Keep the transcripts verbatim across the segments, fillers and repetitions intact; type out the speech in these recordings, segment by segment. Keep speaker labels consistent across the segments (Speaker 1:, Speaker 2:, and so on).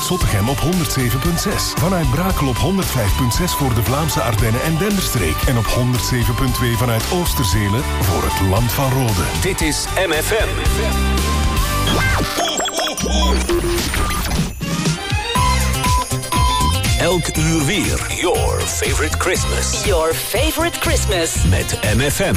Speaker 1: vanuit Zottegem op honderd zeven komma zes. Vanuit Brakel op honderd vijf komma zes voor de Vlaamse Ardennen en Denderstreek. En op honderd zeven komma twee vanuit Oosterzele voor het Land van Rode.
Speaker 2: Dit is M F M. Elk uur weer. Your favorite Christmas.
Speaker 3: Your favorite Christmas.
Speaker 2: Met M F M.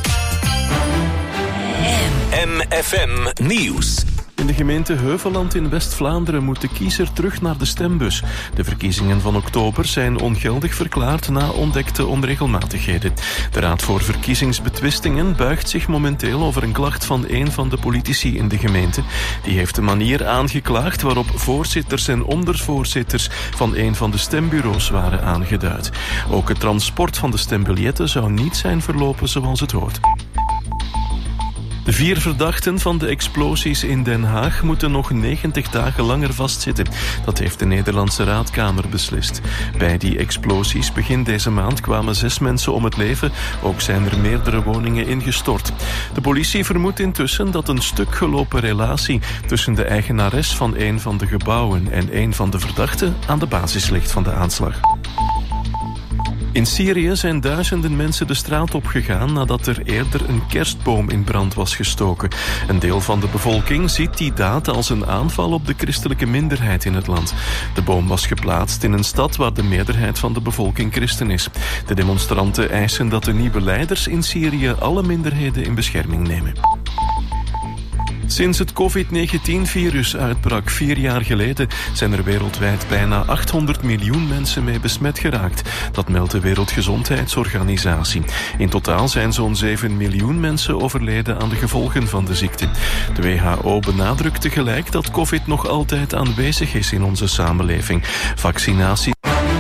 Speaker 2: M F M Nieuws.
Speaker 4: In de gemeente Heuvelland in West-Vlaanderen moet de kiezer terug naar de stembus. De verkiezingen van oktober zijn ongeldig verklaard na ontdekte onregelmatigheden. De Raad voor Verkiezingsbetwistingen buigt zich momenteel over een klacht van een van de politici in de gemeente. Die heeft de manier aangeklaagd waarop voorzitters en ondervoorzitters van een van de stembureaus waren aangeduid. Ook het transport van de stembiljetten zou niet zijn verlopen zoals het hoort. De vier verdachten van de explosies in Den Haag moeten nog negentig dagen langer vastzitten. Dat heeft de Nederlandse Raadkamer beslist. Bij die explosies begin deze maand kwamen zes mensen om het leven. Ook zijn er meerdere woningen ingestort. De politie vermoedt intussen dat een stuk gelopen relatie tussen de eigenares van een van de gebouwen en een van de verdachten aan de basis ligt van de aanslag. In Syrië zijn duizenden mensen de straat opgegaan nadat er eerder een kerstboom in brand was gestoken. Een deel van de bevolking ziet die daad als een aanval op de christelijke minderheid in het land. De boom was geplaatst in een stad waar de meerderheid van de bevolking christen is. De demonstranten eisen dat de nieuwe leiders in Syrië alle minderheden in bescherming nemen. Sinds het covid negentien-virus uitbrak vier jaar geleden zijn er wereldwijd bijna achthonderd miljoen mensen mee besmet geraakt. Dat meldt de Wereldgezondheidsorganisatie. In totaal zijn zo'n zeven miljoen mensen overleden aan de gevolgen van de ziekte. De W H O benadrukt tegelijk dat covid nog altijd aanwezig is in onze samenleving. Vaccinatie.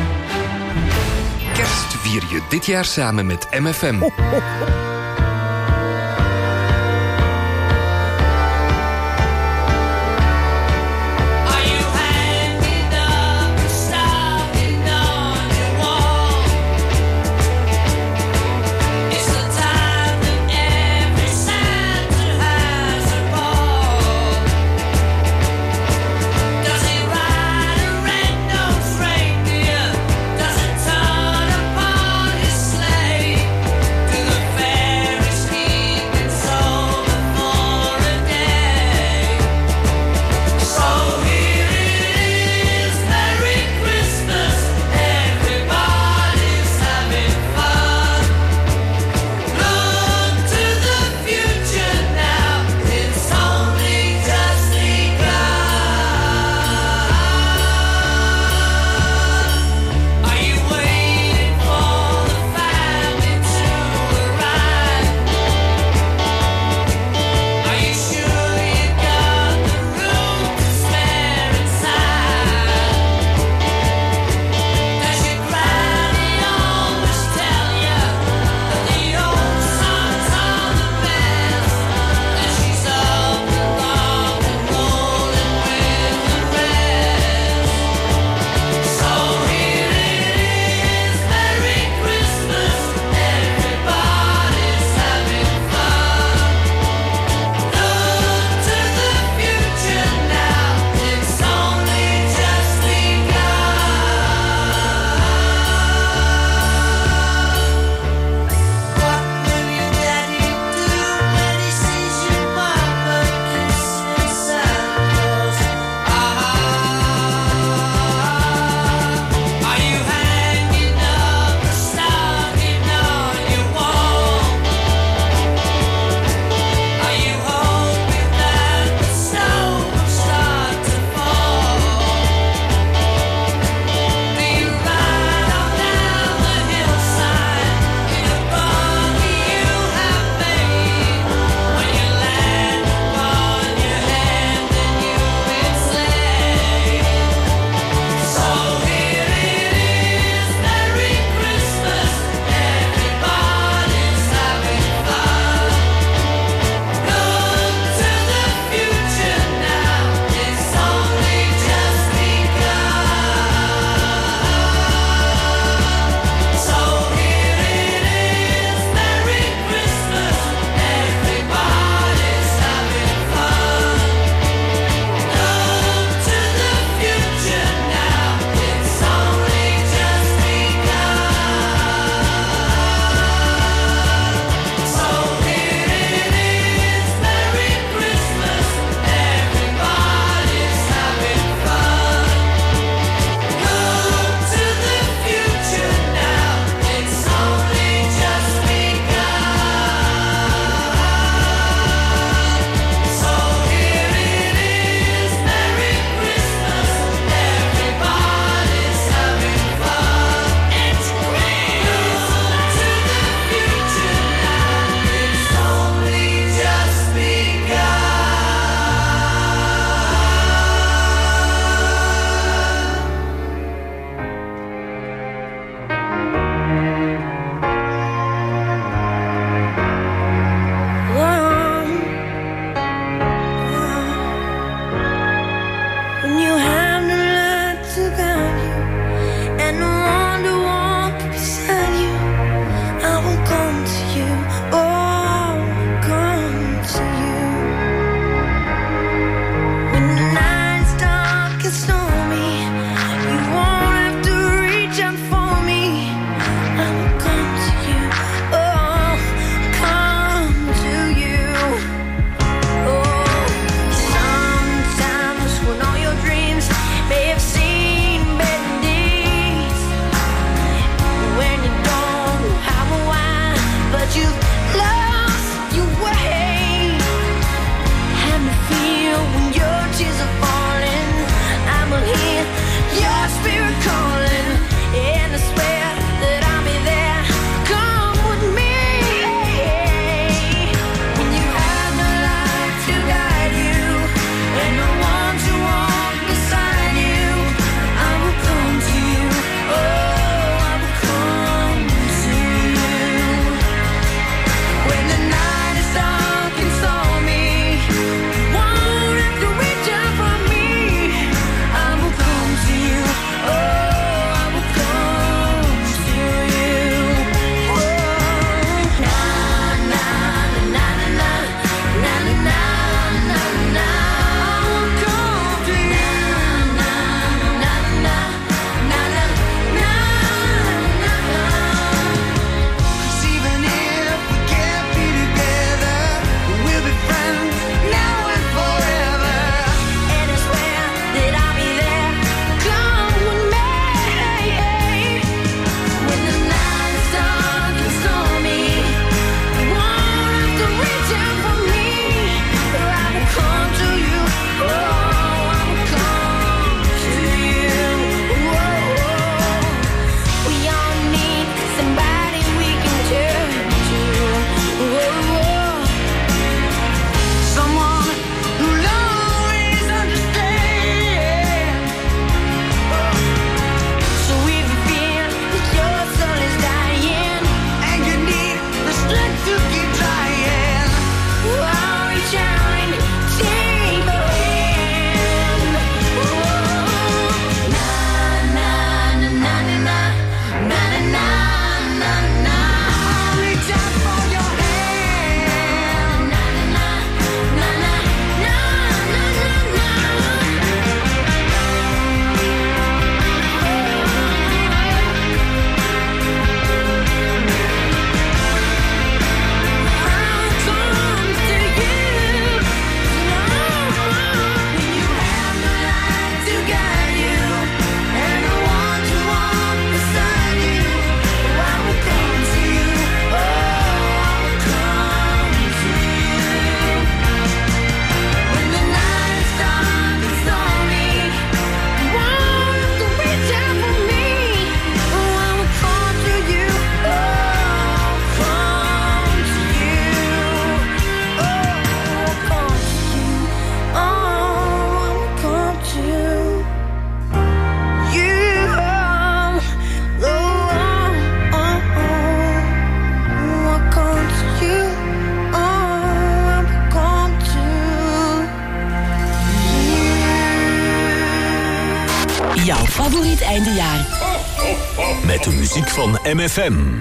Speaker 5: Kerst vier je dit jaar samen met M F M.
Speaker 6: Does it turn upon his sleigh?
Speaker 3: Jouw favoriet eindejaar.
Speaker 2: Met de muziek van M F M.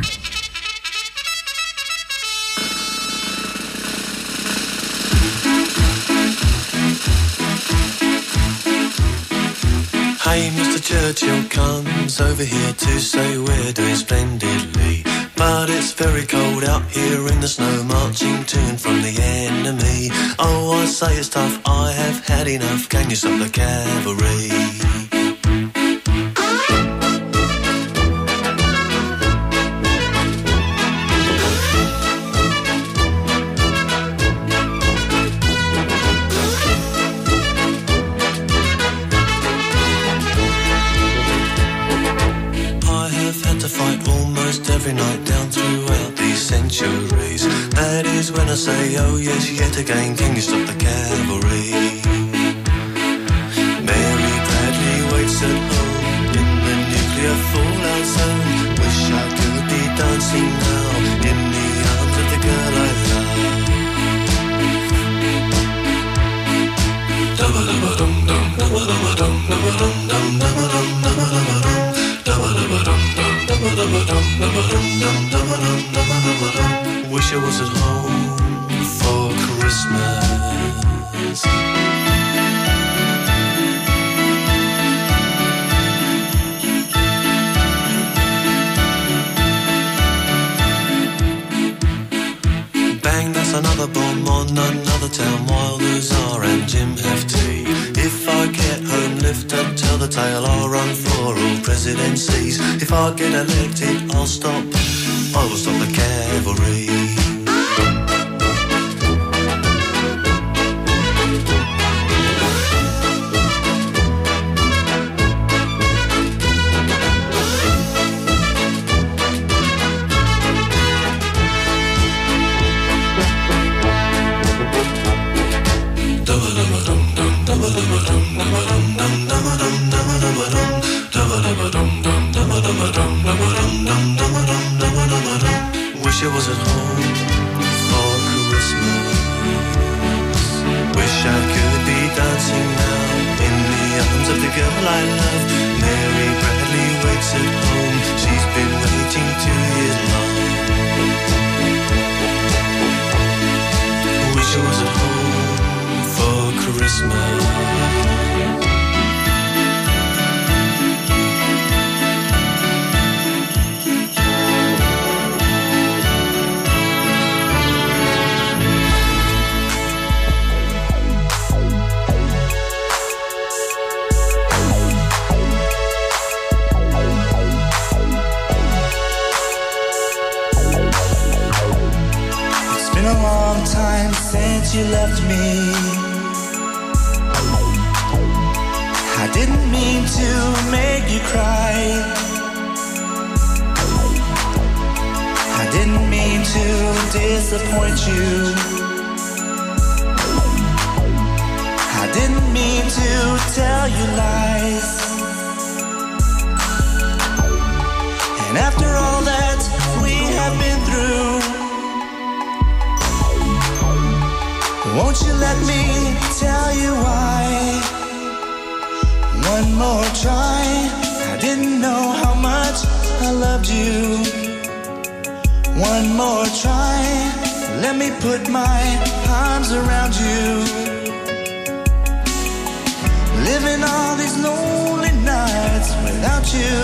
Speaker 6: Hey, Mister Churchill comes over here to say we're doing splendidly. But it's very cold out here in the snow, marching to and from the enemy. Oh, I say it's tough, I have had enough. Can you stop the cavalry? Every night down throughout these centuries. That is when I say, oh yes, yet again, can you stop the cavalry? Mary Bradley waits at home in the nuclear fallout zone. Wish I could be dancing now in the arms of the girl I love. Dum-ba-dum-ba-dum-dum, dum-ba-dum-ba-dum, dum-ba-dum-dum, dum-ba-dum, dum-ba-dum-ba-dum, dum-ba-dum-ba-dum. Wish I was at home for Christmas. Bang, that's another bomb on another town. Wilders are and Jim have tea. If I get home, lift up, tell the tale. I'll run for all presidencies. If I get elected, I'll stop. I will stop the cavalry. Wish I was at home for Christmas. Wish I could be dancing now in the arms of the girl I love. Mary Bradley waits at home. She's been waiting two years long. Wish I was at home for Christmas. You left me. I didn't mean to make you cry. I didn't mean to disappoint you. I didn't mean to tell you lies. And after all that we have been through, won't you let me tell you why? One more try. I didn't know how much I loved you. One more try. Let me put my arms around you. Living all these lonely nights without you.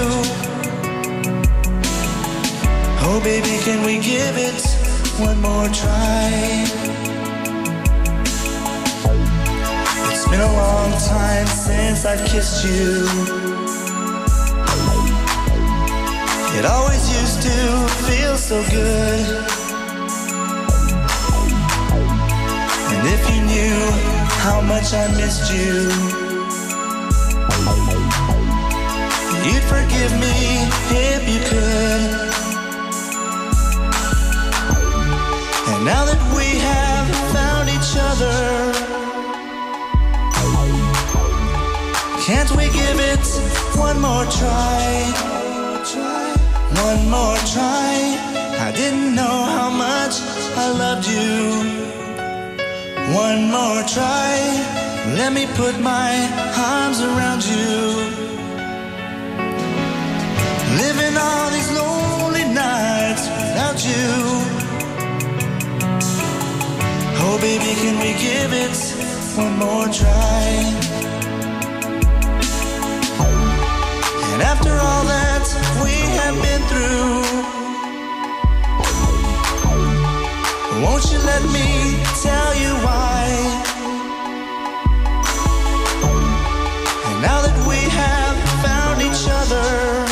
Speaker 6: Oh baby, can we give it one more try? It's been a long time since I've kissed you. It always used to feel so good. And if you knew how much I missed you, you'd forgive me if you could. And now that we have found each other, can't we give it one more try? One more try. I didn't know how much I loved you. One more try. Let me put my arms around you. Oh baby, can we give it one more try? And after all that we have been through, won't you let me tell you why? And now that we have found each other,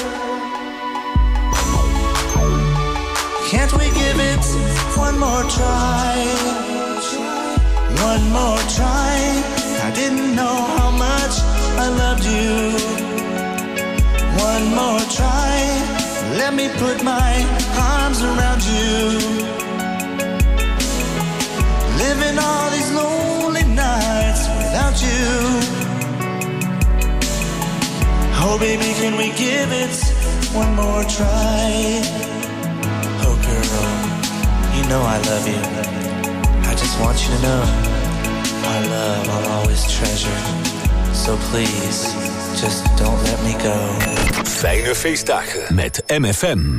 Speaker 6: can't we give it one more try? One more try. I didn't know how much I loved you. One more try. Let me put my arms around you. Living all these lonely nights without you. Oh baby, can we give it one more try? Oh girl, you know I love you. I just want you to know our love I'll always treasure. So please, just don't let me go.
Speaker 2: Fijne feestdagen met M F M.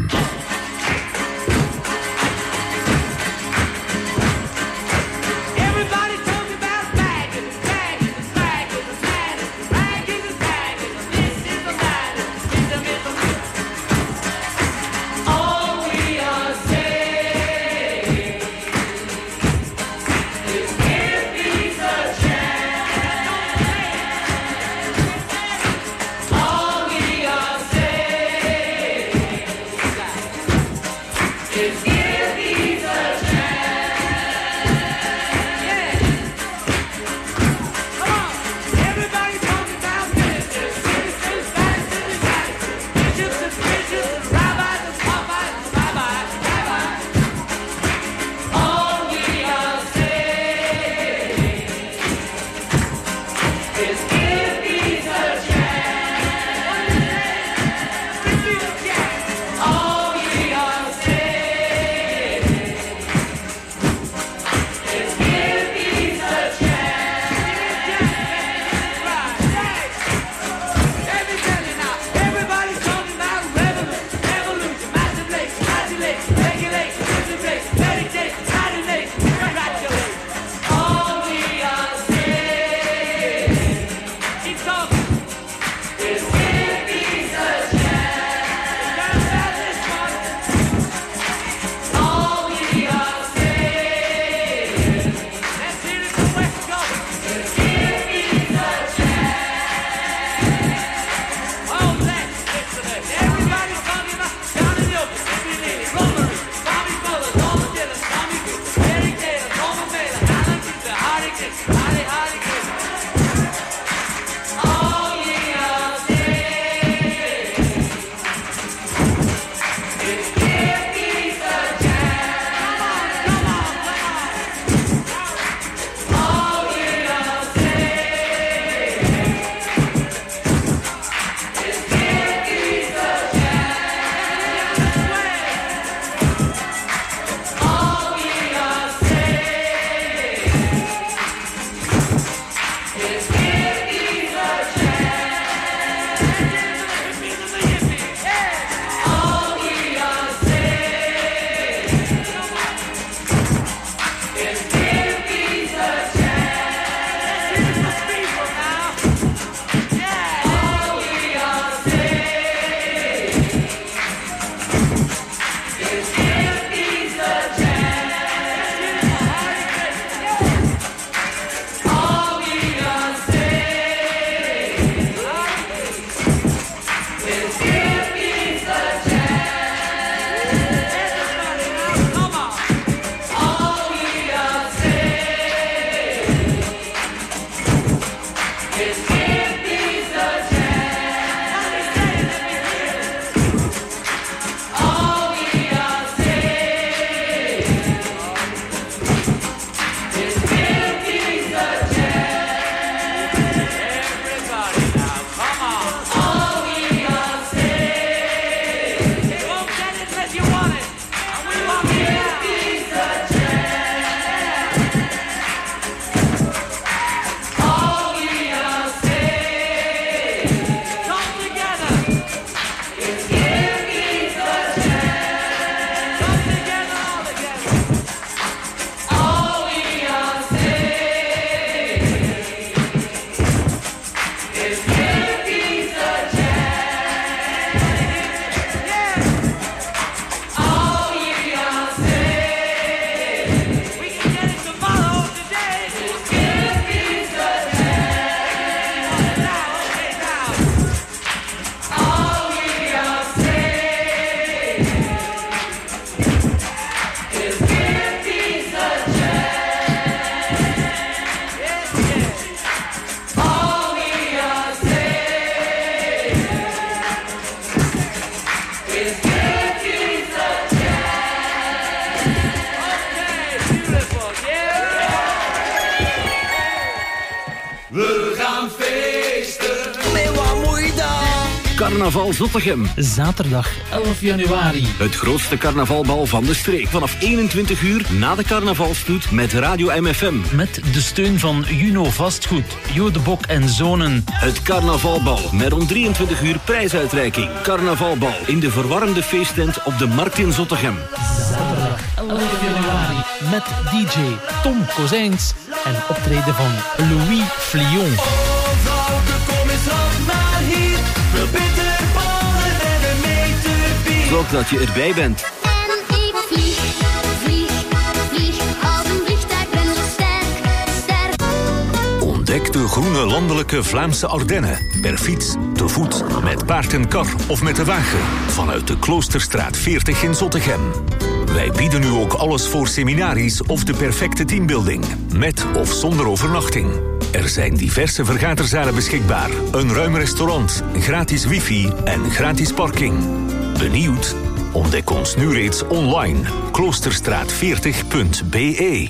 Speaker 7: Carnaval Zottegem.
Speaker 8: Zaterdag elf januari.
Speaker 7: Het grootste carnavalbal van de streek. Vanaf eenentwintig uur na de carnavalstoet met Radio M F M.
Speaker 8: Met de steun van Juno Vastgoed, Jodebok en Zonen.
Speaker 7: Het carnavalbal met om drieëntwintig uur prijsuitreiking. Carnavalbal in de verwarmde feesttent op de Markt in Zottegem.
Speaker 8: Zaterdag elf januari. Met D J Tom Kozijns en optreden van Louis Flion.
Speaker 6: Oh, vrouwke, kom eens af naar hier. Wil bitter ballen en een meter bier.
Speaker 7: Zorg dat je erbij bent.
Speaker 9: En ik vlieg, vlieg, vlieg. Als een vliegtuig ben zo sterk, sterk.
Speaker 2: Ontdek de groene landelijke Vlaamse Ardennen. Per fiets, te voet, met paard en kar of met de wagen. Vanuit de Kloosterstraat veertig in Zottegem. Wij bieden nu ook alles voor seminaries of de perfecte teambuilding. Met of zonder overnachting. Er zijn diverse vergaderzalen beschikbaar. Een ruim restaurant, gratis wifi en gratis parking. Benieuwd? Ontdek ons nu reeds online. kloosterstraat veertig punt b e.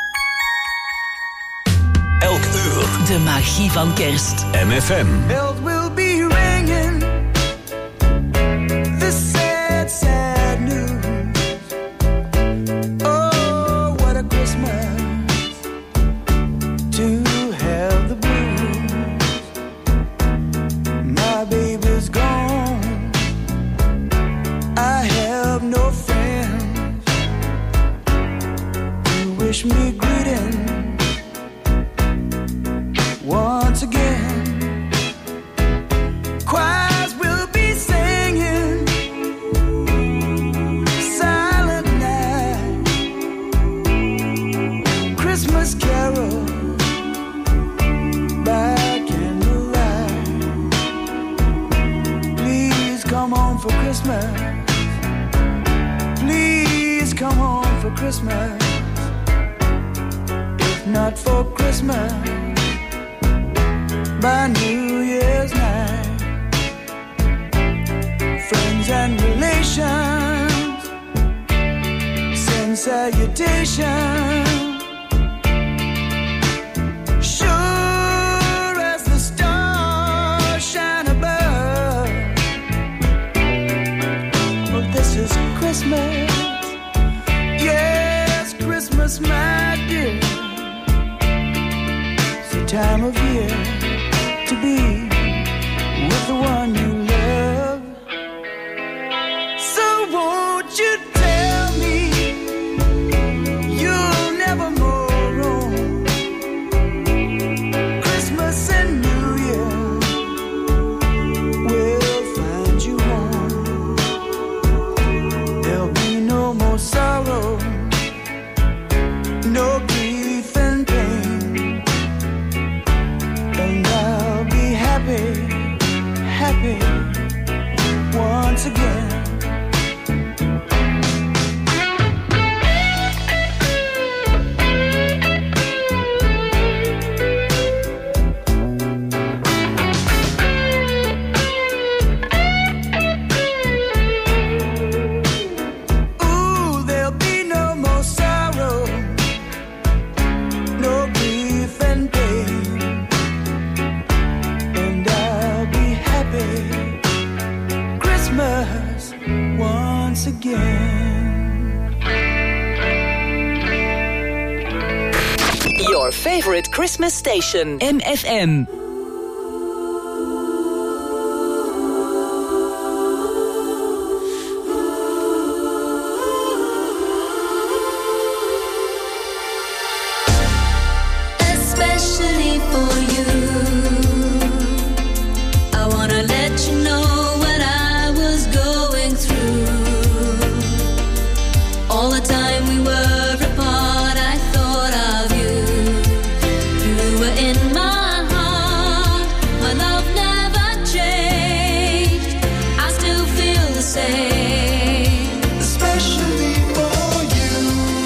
Speaker 2: Elk uur.
Speaker 3: De magie van kerst.
Speaker 2: M F M.
Speaker 6: Bells will be ringing. The sad, sad news. Oh, what a Christmas to have the blues. My baby's gone. I have no friends to wish me greeting. Once again, choirs will be singing Silent Night, Christmas carol by candlelight. Please come home for Christmas. Please come home for Christmas. If not for Christmas, by New Year's night, friends and relations send salutations. Sure as the stars shine above. Well, this is Christmas. Yes, Christmas, my dear. It's the time of year to be with the one you love. So won't you tell me you'll never more roam? Christmas and New Year will find you home. There'll be no more sorrow, no grief and pain, and I'll be happy, happy once again. Ooh, there'll be no more sorrow, no grief and pain, and I'll be happy Christmas once again.
Speaker 3: Your favorite Christmas station. M F M.
Speaker 9: Especially for you, I wanna let you know what I was going through. All the time we were apart, I thought of you. You were in my heart, my love never changed. I still feel the same.
Speaker 6: Especially for you,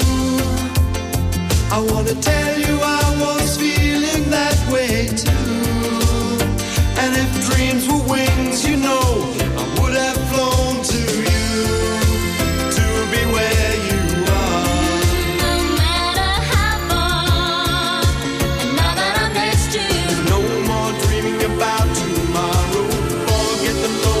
Speaker 6: I wanna tell you I was feeling that way too. And if dreams were wings, you know, I would have flown to you, to be where you are.
Speaker 9: No matter how far, and now that I'm next to you,
Speaker 6: No more dreaming about tomorrow. Forget the low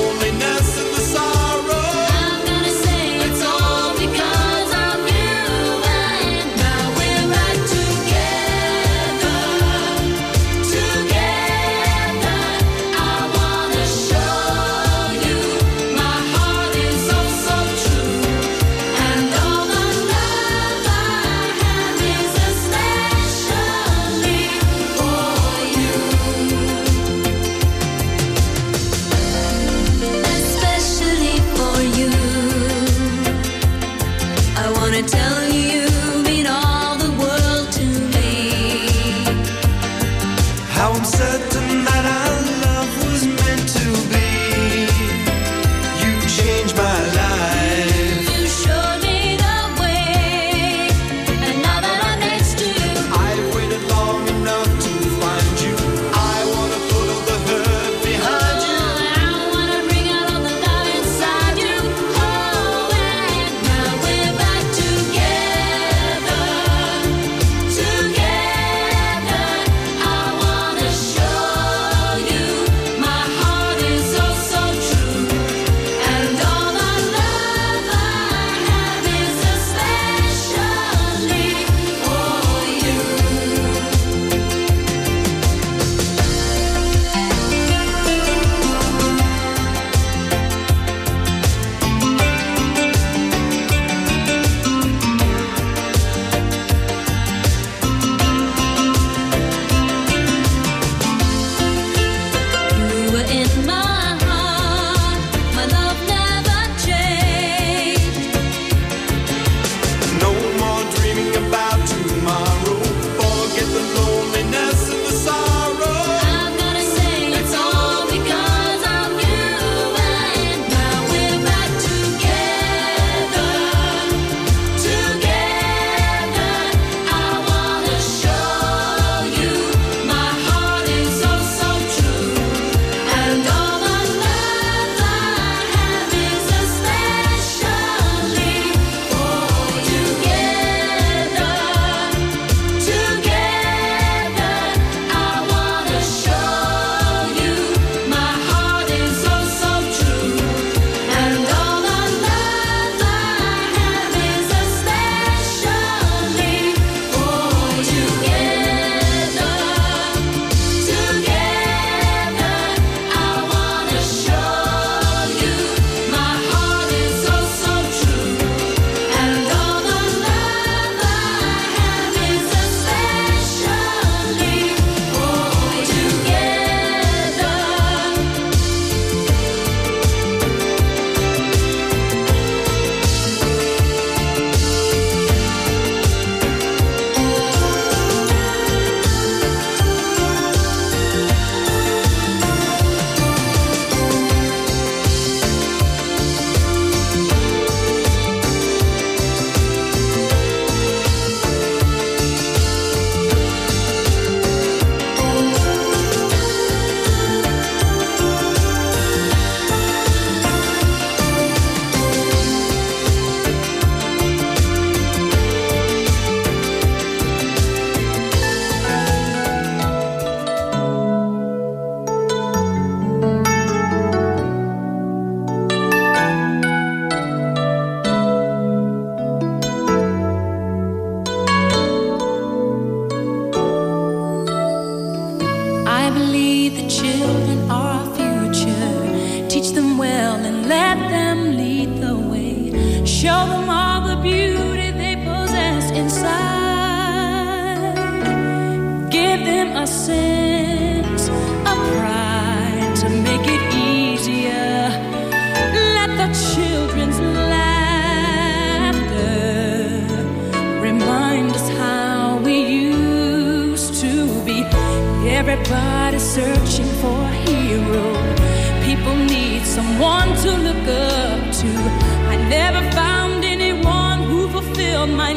Speaker 9: a sense of pride to make it easier. Let the children's laughter remind us how we used to be. Everybody's searching for a hero. People need someone to look up to. I never found anyone who fulfilled my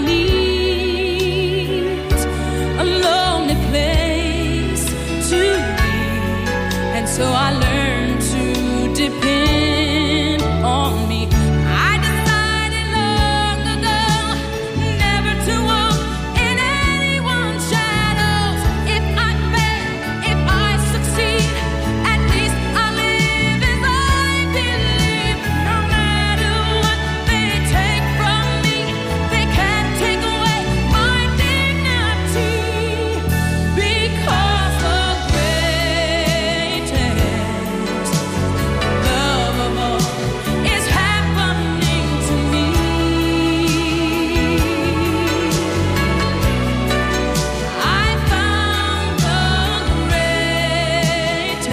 Speaker 9: needs. A lonely place to be. And so I learned to depend on me. I decided long ago never to walk in anyone's shadows. If I fail, if I succeed, at least I live as I believe. No matter what they take from me, they can't take away my dignity. Because the greatest love of all is happening to me. I found the greatest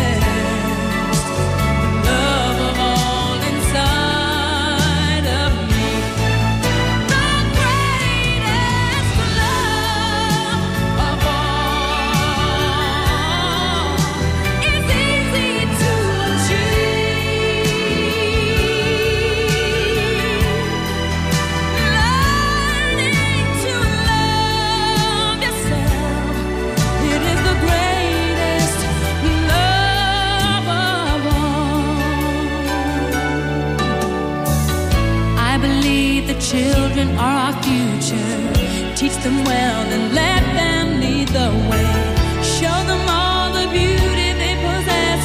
Speaker 9: love of all inside of me. The greatest love of all is easy to achieve. Learning to love yourself, it is the greatest love of all. I believe the children are our future. Teach them well and let them lead the way. Show them all the beauty they possess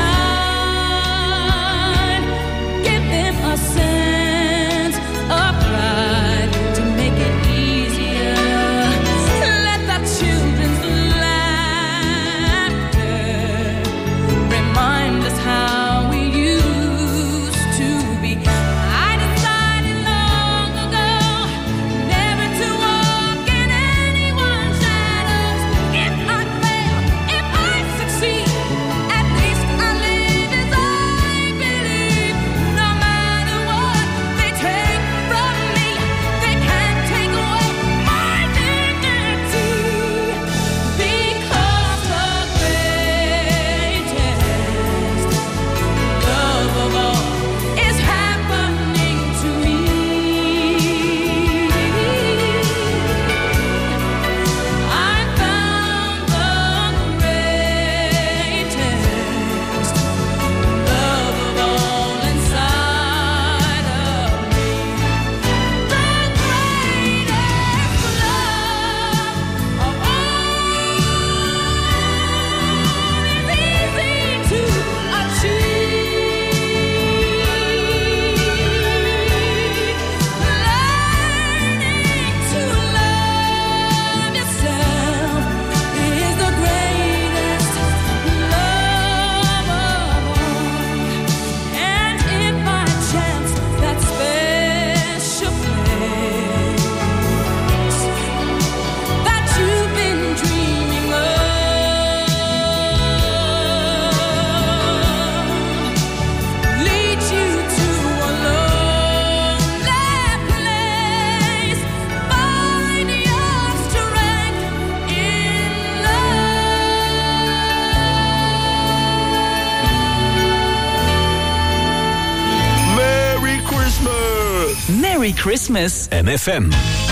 Speaker 9: inside. Give them a sense of pride to make it easier. Let the children's laughter remind us how we used to be. I decided long ago never to walk in anyone's shadows. If I fail, if I succeed, at least I live as I believe. No matter what they take from me, they can't take away my dignity. Because the greatest love of all is happening to me. I found the greatest love of all inside of me. The greatest love of all is easy to achieve. Learning to love yourself is the greatest love of all. And if by chance that special place that you've been dreaming of leads you to a lonely place, find your strength in
Speaker 1: Merry Christmas!
Speaker 3: Merry Christmas.
Speaker 2: M F M.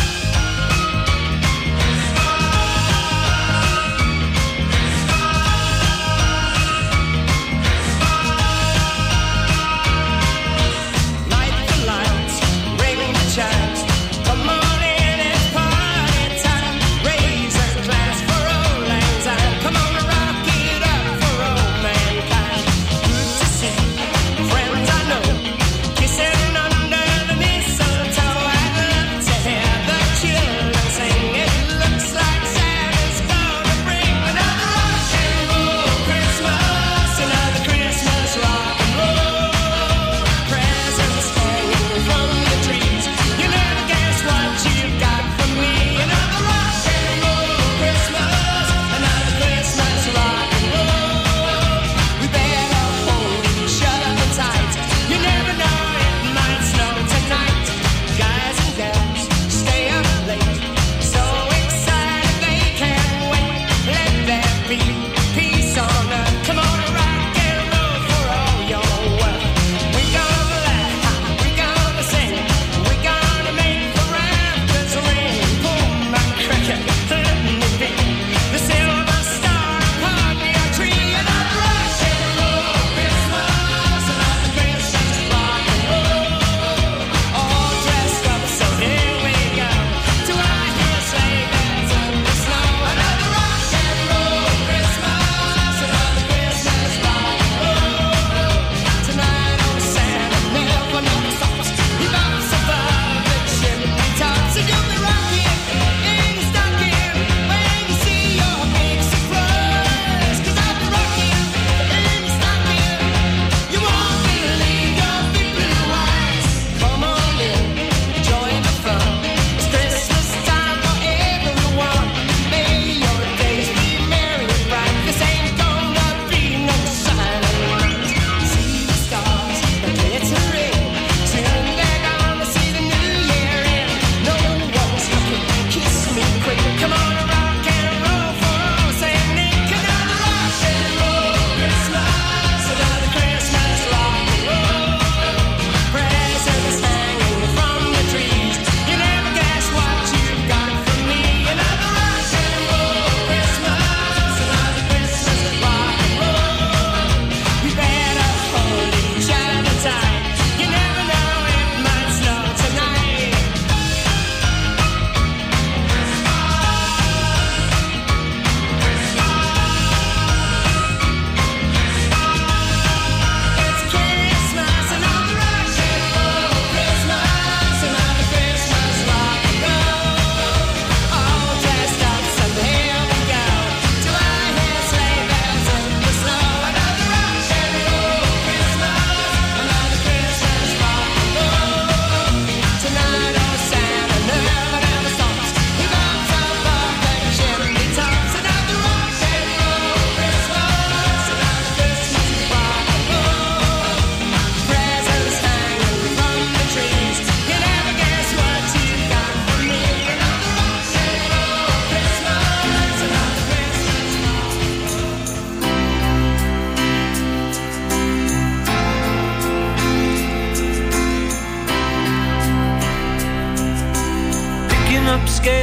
Speaker 6: Light the lights, ring the chimes. Come on in, it's party time. Raise a glass for old lang syne. Come on, rock it up for old mankind. Good to see friends I know, kissing under the mistletoe. I'd love to have the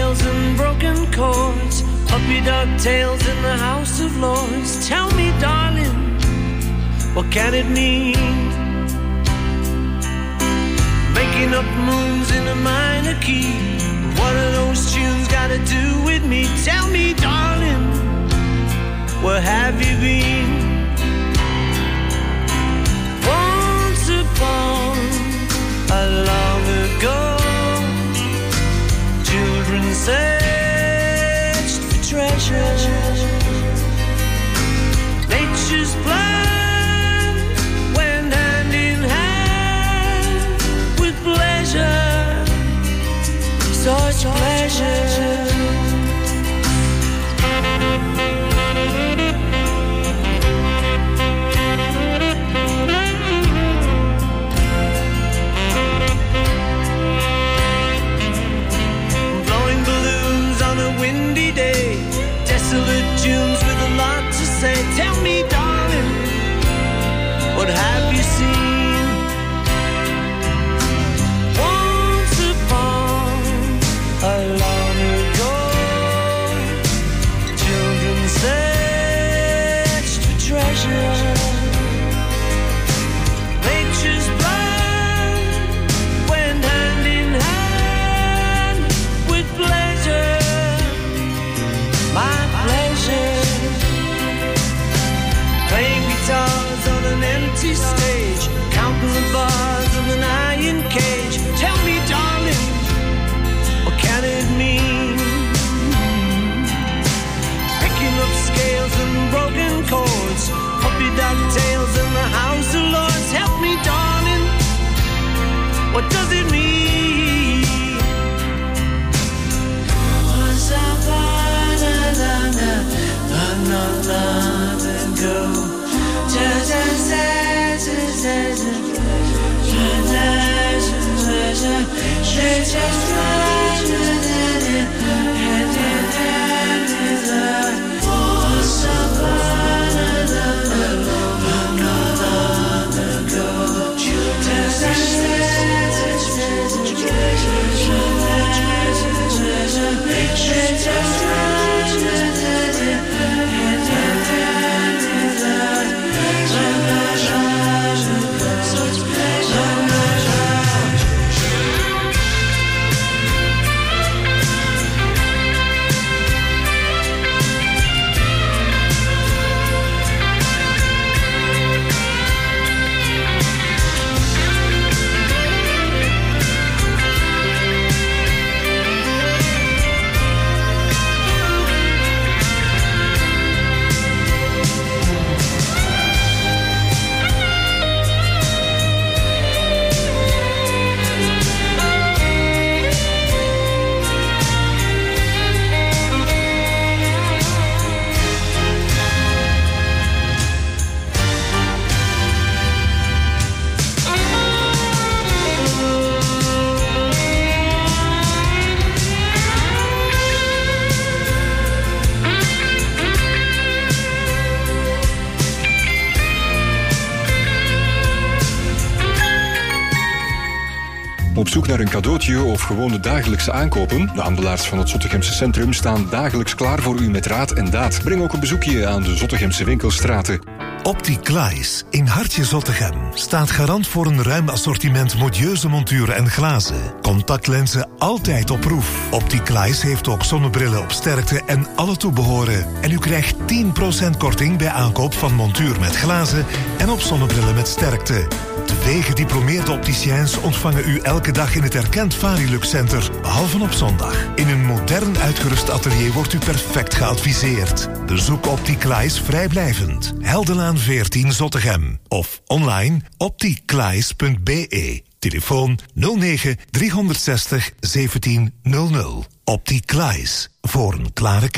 Speaker 6: scales and broken chords, puppy dog tails in the House of Lords. Tell me, darling, what can it mean? Making up moons in a minor key. What are those tunes got to do with me? Tell me, darling, where have you been? Once upon a long ago, children searched for treasure. Nature's plan went hand in hand with pleasure, such pleasure. Windy day, desolate tunes with a lot to say. Tell me, darling, what have you seen? Once upon a long ago, children searched for treasure. Nature's plan went hand in hand with pleasure. My pleasure. Playing guitars on an empty stage, counting the bars of an iron cage. Tell me, darling, what can it mean? Picking up scales and broken chords, puppy dog tails in the House of Lords. Help me, darling, what does it mean? Once upon a long, long, long, long ago, just as as as as just just right hand in hand with her. Once upon a long, long, long, long ago, just as as as as just right hand in hand with her. Such pleasure.
Speaker 10: Op zoek naar een cadeautje of gewoon de dagelijkse aankopen? De handelaars van het Zottegemse Centrum staan dagelijks klaar voor u met raad en daad. Breng ook een bezoekje aan de Zottegemse winkelstraten.
Speaker 11: Opticlies in Hartje Zottegem staat garant voor een ruim assortiment modieuze monturen en glazen. Contactlenzen altijd op proef. Opticlies heeft ook zonnebrillen op sterkte en alle toebehoren. En u krijgt tien procent korting bij aankoop van montuur met glazen en op zonnebrillen met sterkte. Twee gediplomeerde opticiens ontvangen u elke dag in het erkend Varilux Center, behalve op zondag. In een modern uitgerust atelier wordt u perfect geadviseerd. Bezoek Opticlies vrijblijvend. Heldenlaan veertien Zottegem. Of online opticlies punt b e. Telefoon nul negen driehonderdzestig zeventien nul nul. Opticlies. Voor een klare kijk.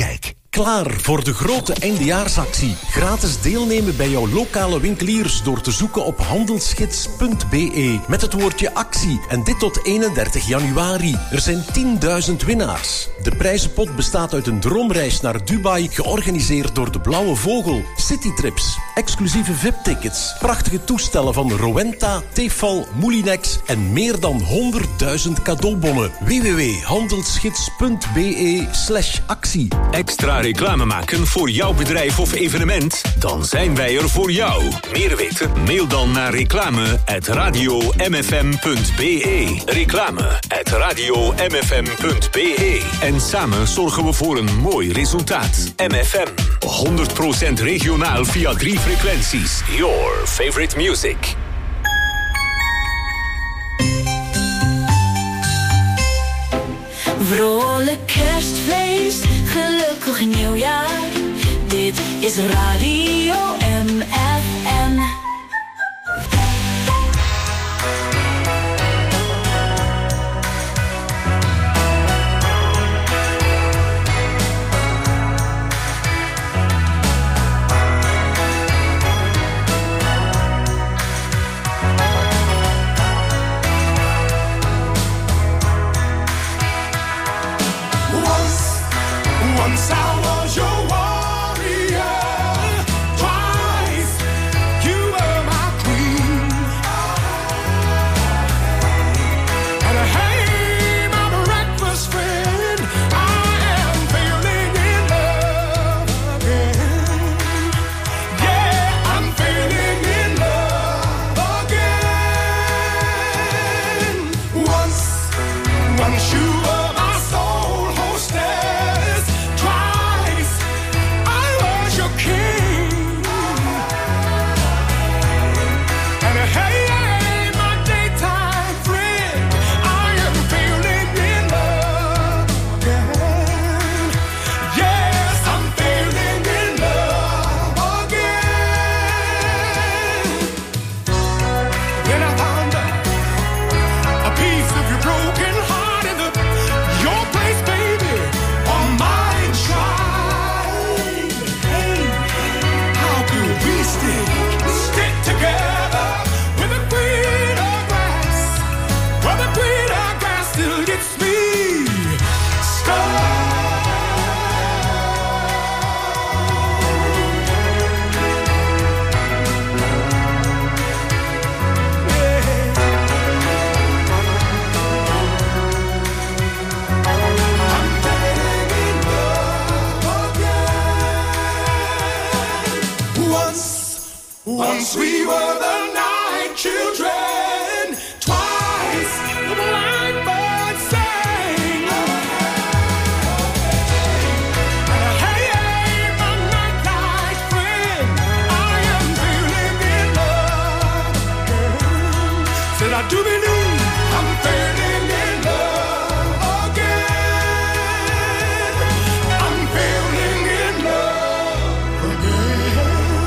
Speaker 12: Klaar voor de grote eindejaarsactie. Gratis deelnemen bij jouw lokale winkeliers door te zoeken op handelsgids punt b e met het woordje actie. En dit tot eenendertig januari. Er zijn tienduizend winnaars. De prijzenpot bestaat uit een droomreis naar Dubai, georganiseerd door de Blauwe Vogel. Citytrips, exclusieve V I P-tickets, prachtige toestellen van Rowenta, Tefal, Moulinex en meer dan honderdduizend cadeaubonnen. w w w punt handelsgids punt b e slash actie.
Speaker 2: Extra reclame maken voor jouw bedrijf of evenement? Dan zijn wij er voor jou. Meer weten? Mail dan naar reclame at radio m f m punt b e. Reclame at radio m f m punt b e. En samen zorgen we voor een mooi resultaat. M F M, honderd procent regionaal via drie frequenties. Your favorite music.
Speaker 9: Vrolijk kerstfeest, gelukkig nieuwjaar. Dit is Radio M F M.
Speaker 6: Once I was your warrior, twice you were my queen. And hey, my breakfast friend, I am feeling in love again. Yeah, I'm feeling in love again. Once, once you were my soul hostess. Once we were the night children, twice the blackbird sang. And hey, hey, my night friend, I am feeling in love again. Said I do believe I'm feeling in love again. I'm feeling in love again.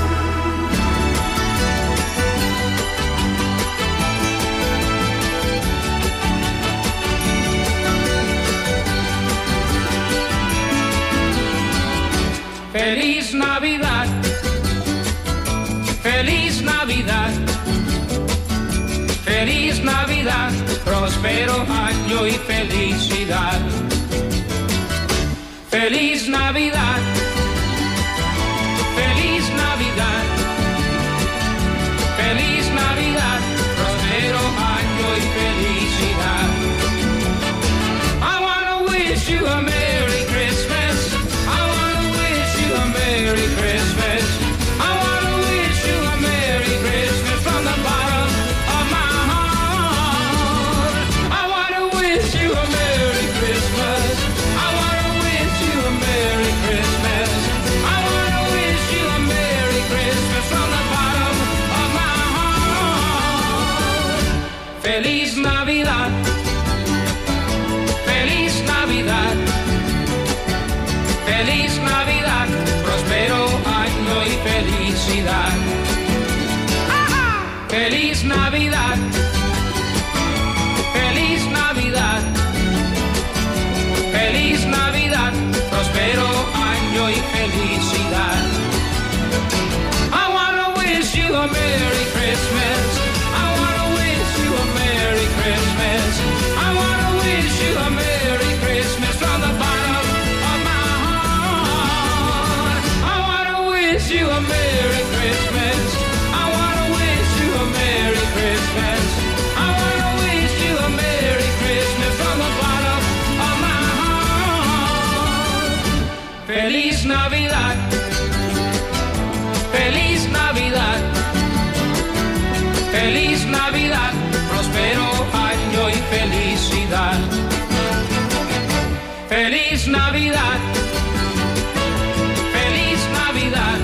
Speaker 13: Feliz Navidad, Feliz Navidad, Feliz Navidad, próspero año y felicidad. Feliz Navidad, Feliz Navidad, Feliz Navidad, próspero año y felicidad. I wanna wish you a Merry Christmas. Merry Christmas. I want to wish you a Merry Christmas from the bottom of my heart. I want to wish you a Merry Christmas. I want to wish you a Merry Christmas. I want to wish you a Merry Christmas from the bottom of my heart. Feliz Navidad. Feliz Navidad. Feliz Navidad. Próspero año y felicidad. ¡Ajá! Feliz Navidad. Feliz Navidad. Feliz Navidad. Próspero año y Feliz Navidad, próspero año y felicidad. Feliz Navidad, feliz Navidad,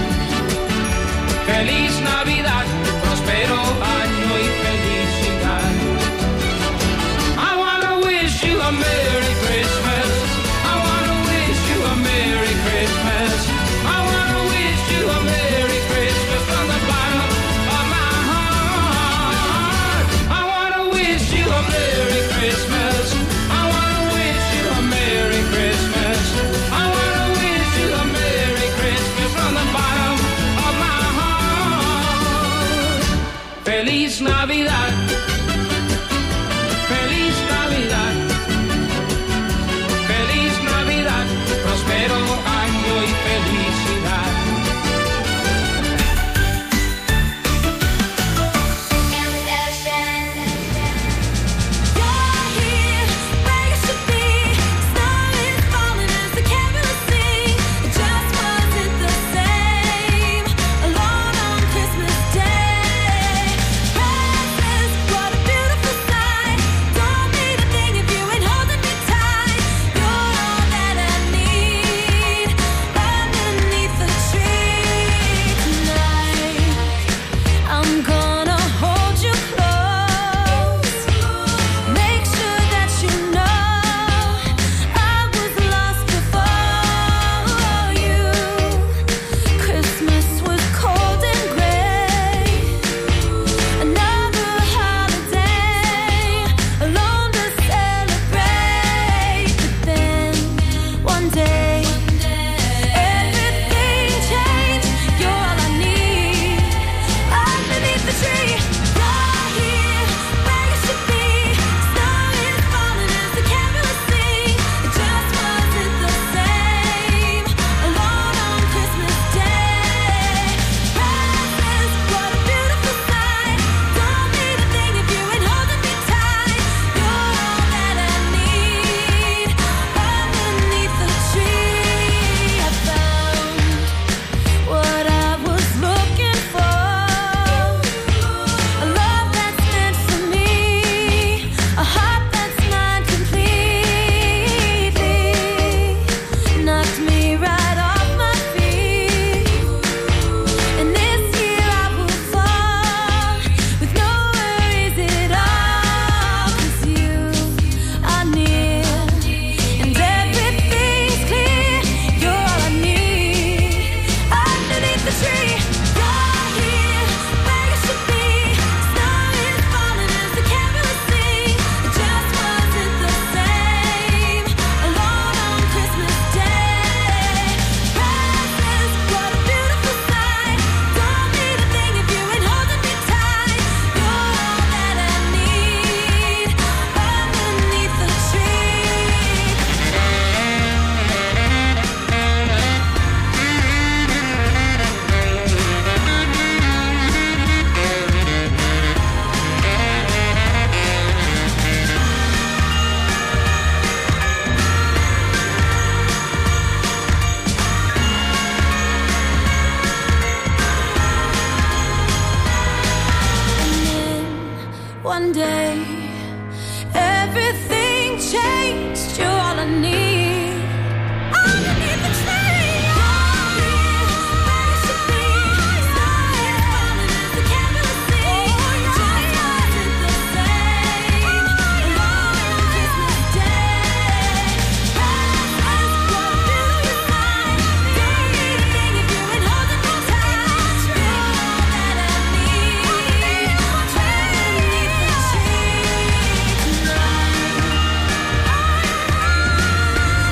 Speaker 13: feliz Navidad, próspero año y felicidad. I wanna wish you a Merry Christmas. I wanna wish you a Merry Christmas. I wanna wish you a Merry Christmas from the bottom of my heart. I wanna wish you a Merry Christmas. I wanna wish you a Merry Christmas. I wanna wish you a Merry Christmas from the bottom of my heart. Feliz Navidad. Feliz Navidad. Feliz Navidad. Prospero año y felicidad.
Speaker 9: One day, everything changed. You're all I need. Underneath the tree, you're here, where you should be. Stars falling as the candles sing. Just wasn't the same. Alone on Christmas Day. Presents, what a beautiful sight. Don't need a thing if you ain't holding me tight. You're all that I need. Underneath the tree tonight.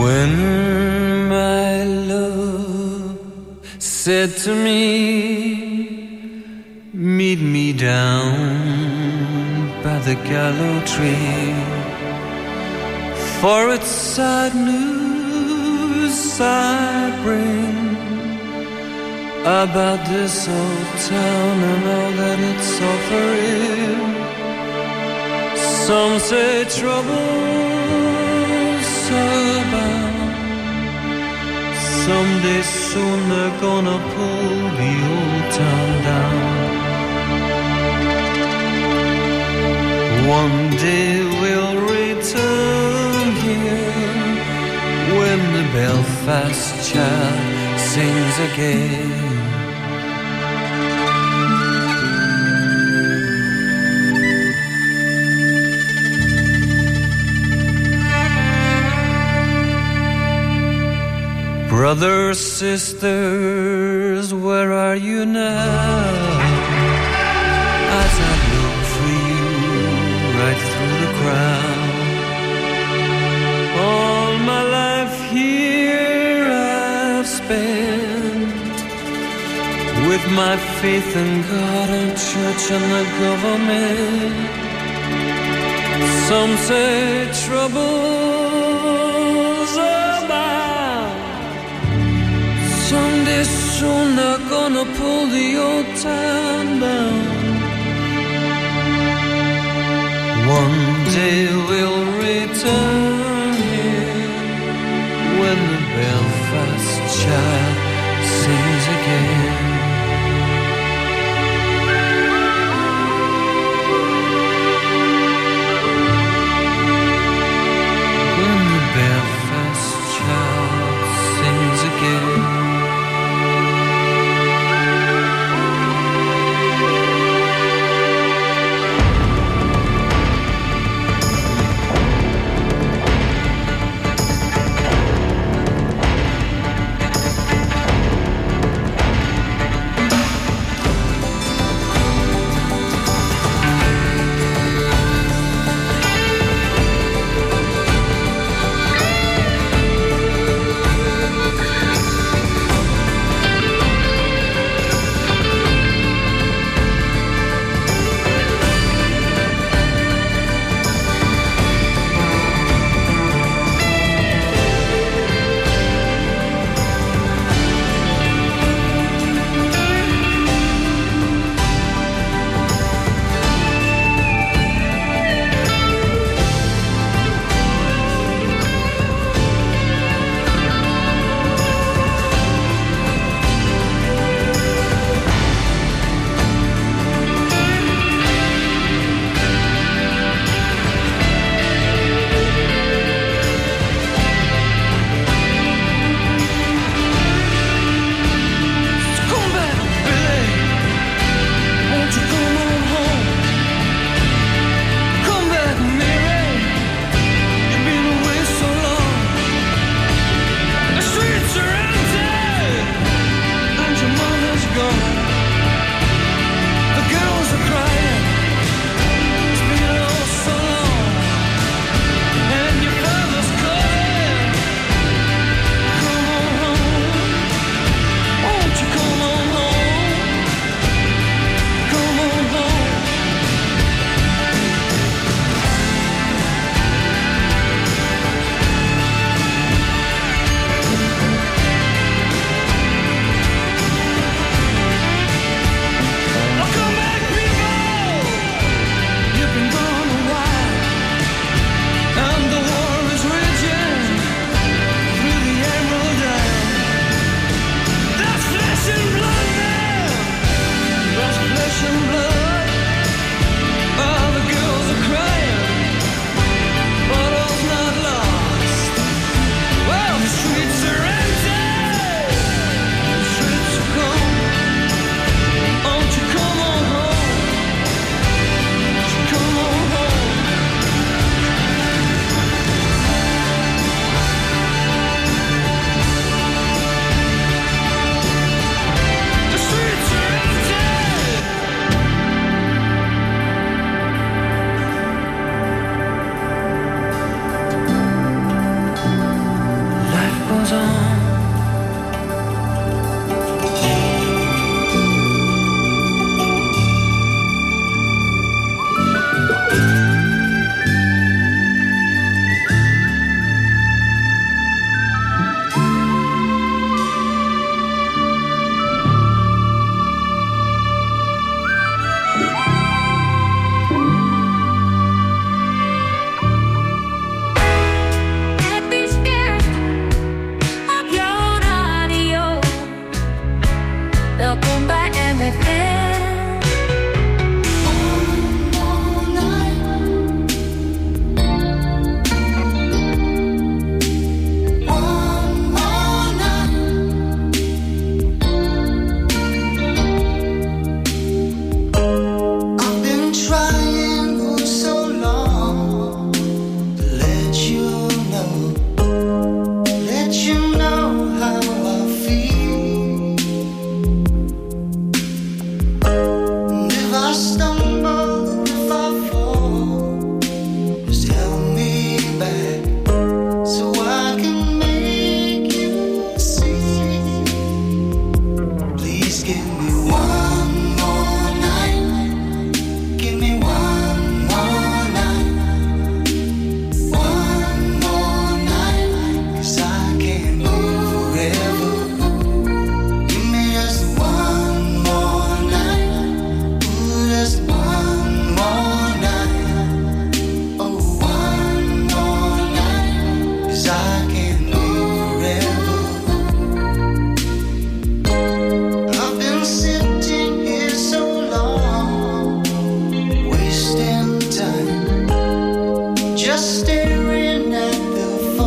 Speaker 6: When my love said to me, meet me down by the gallows tree, for it's sad news I bring about this old town and all that it's offering. Some say trouble's abound. Someday soon they're gonna pull the old town down. One day we'll return here when the Belfast child sings again. Brothers, sisters, where are you now? As I look for you right through the crowd. All my life here I've spent with my faith in God and church and the government. Some say trouble's abound. Someday soon they're gonna pull the old town down. One day we'll return